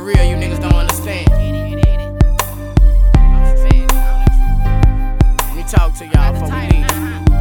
real, you niggas don't understand. Let me talk to y'all before we leave.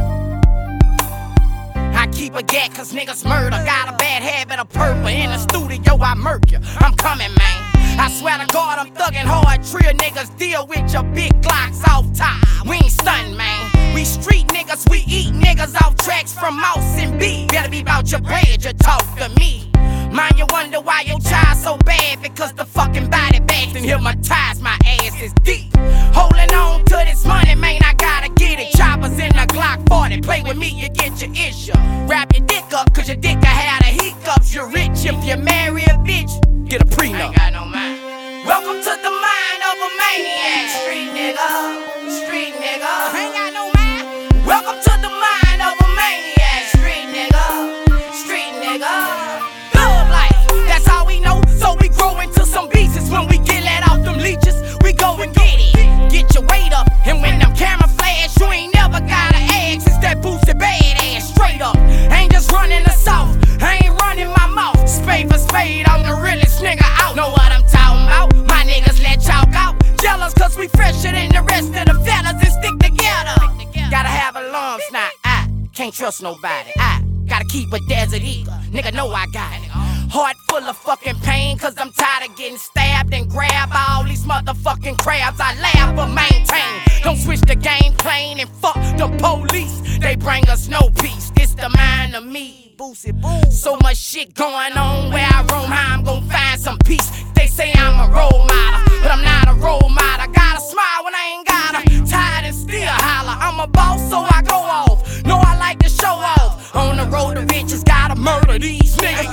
I keep a gat cause niggas murder. Got a bad habit of purple. In the studio I murk you. I'm coming, man. I swear to God I'm thuggin' hard. Trill niggas deal with your big Glocks off top. We ain't stuntin', man. We street niggas, we eat niggas off tracks from Mouse and B. Better be about your bread, you talk to me. Mind you wonder why your child so bad. Because the fucking body bags and hypnotize my ass is deep. Holding on to this money, man, I gotta get it. Choppers in the Glock 40, play with me, you get your issue. Wrap your dick up, cause your dick will have the hiccups. You're rich if you marry a bitch, get a prenup. Ain't got no mind. Welcome to the mind of a maniac. Street nigga, street nigga. Ain't got no mind. Welcome to the mind of a maniac. Street nigga, street nigga. Love life, that's all we know. So we grow into some beasts. When we get let out them leeches, we go and get it. Get your weight up, and when them camera flash, you ain't never gotta ask. It's that boosted badass, straight up. Ain't just running the south, I ain't running my mouth. Spade for spade, I'm the realest nigga out. Know what I'm talking about? My niggas let chalk out. Jealous cause we fresher than the rest of the fellas and stick together. Gotta have alarms now, I can't trust nobody. I gotta keep a desert eagle, nigga know I got it. Heart full of fucking pain cause I'm tired of getting stabbed and grab all these motherfucking crabs. I laugh but maintain, don't switch the game plane and fuck the police. They bring us no peace, it's the mind of me. So much shit going on where I roam, how I'm gon' find some peace. They say I'm a role model, but I'm not a role model. Gotta smile when I ain't gotta, tired and still holler. I'm a boss so I go off, know I like to show off. On the road to riches, gotta murder these niggas.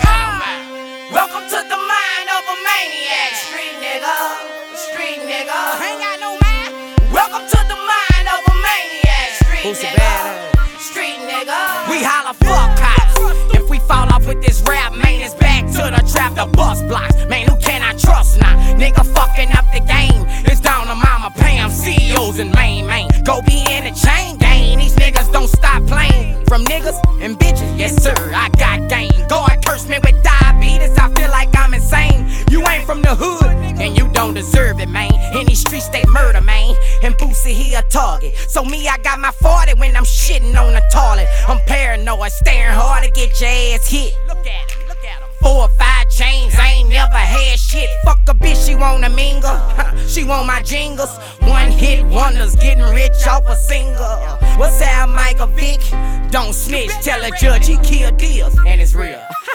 Welcome to the mind of a maniac. Street nigga, street nigga. Ain't got no mind. Welcome to the mind of a maniac. Street nigga, street nigga. We holla fuck cops. If we fall off with this rap, man, it's back to the trap, the bus blocks. Man, who can I trust now? Nigga fucking up the game. It's down to Mama Pam, CEOs and main. Go be in the chain gang. These niggas don't stop playing. From niggas and bitches, yes sir, I got game. Go and curse me with diabetes, I feel like I'm insane. You ain't from the hood, and you don't deserve it, man. In these streets they murder, man. And Boosie, he a target. So me, I got my 40 when I'm shitting on the toilet. I'm paranoid, staring hard to get your ass hit. Look at him, look at him. 4 or 5 chains, I ain't never had shit. Fuck a bitch, she wanna mingle. She want my jingles. One hit wonders, getting rich off a single. What's that, Michael Vick? Don't snitch, tell a judge he killed deals, and it's real.